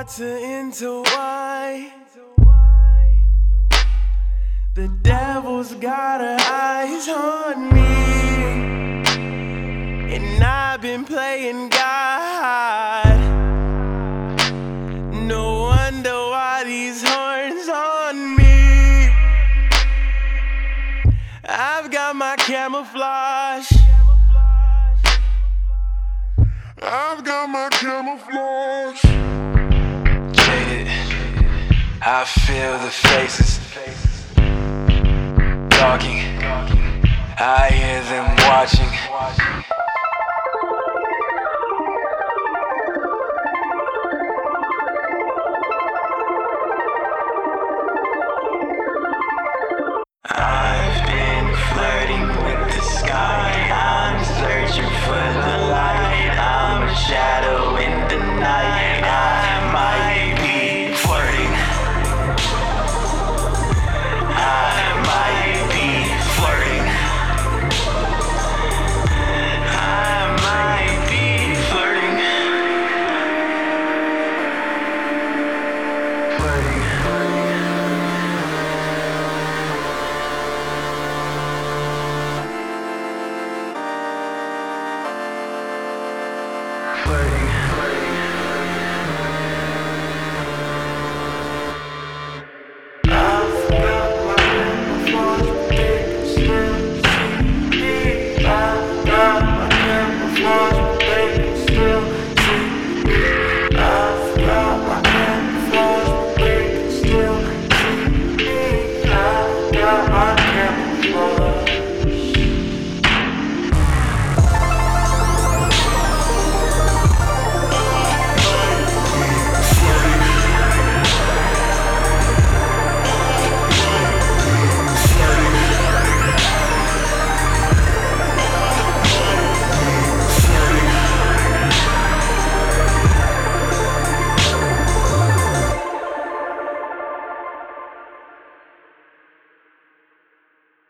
water into wine. The devil's got her eyes on me, and I've been playing God. No wonder why these horns on me. I've got my camouflage. I've got my camouflage. Jaded, I feel the faces talking, I hear them watching.